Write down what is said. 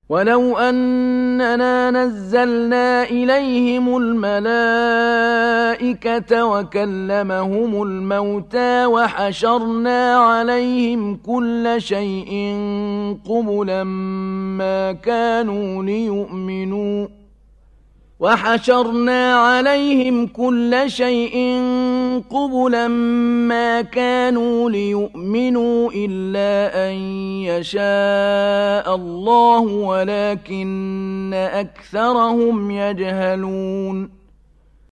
ولو أننا نزلنا إليهم الملائكة وكلمهم الموتى وحشرنا عليهم كل شيء قبلا ما كانوا ليؤمنوا إلا أن يشاء الله ولكن أكثرهم يجهلون